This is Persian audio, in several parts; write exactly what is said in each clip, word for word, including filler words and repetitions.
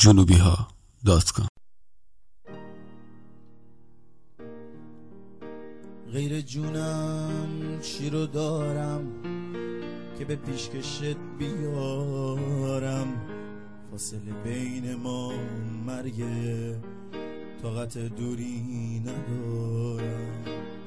جنوبی ها دات کام. غیر جونم چی رو دارم که به پیشکشت بیارم، فاصله بین ما مرگه، طاقت دوری ندارم.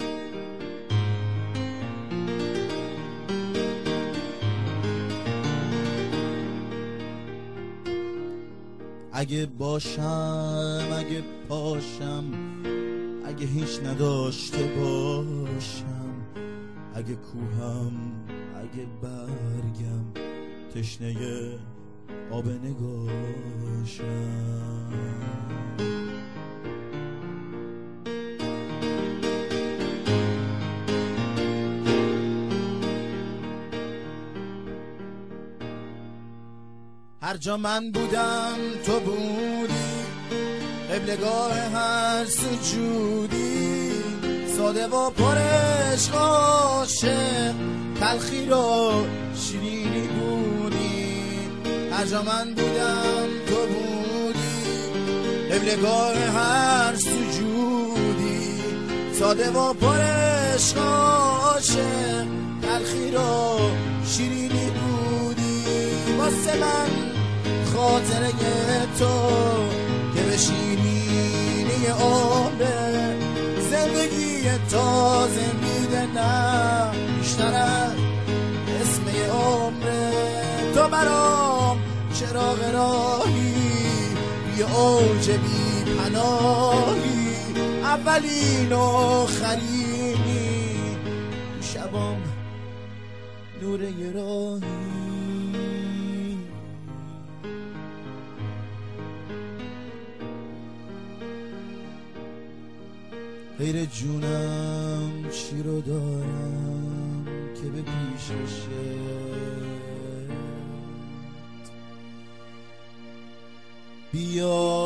اگه باشم اگه پاشم، اگه هیچ نداشته باشم، اگه کوهم اگه برگم، تشنه آب نگاشم. هر جا من بودم تو بودی، قبلگاه هر سجودی، ساده و پر عشق عاشق، تلخی رو شیرینی بودی. هر جا من بودم تو بودی، قبلگاه هر سجودی، ساده و پر عشق عاشق، تلخی رو شیرینی بودی. واسه من خاطره تو که به شیرینی عمره، زندگی تازه میده نه بیشتر از اسم عمره. تو برام چراغ راهی، بی اوج بی پناهی، اولین و آخرینی، شبام نور یه راهی. غیر جونم چی رو دارم که به پیشکشت بیا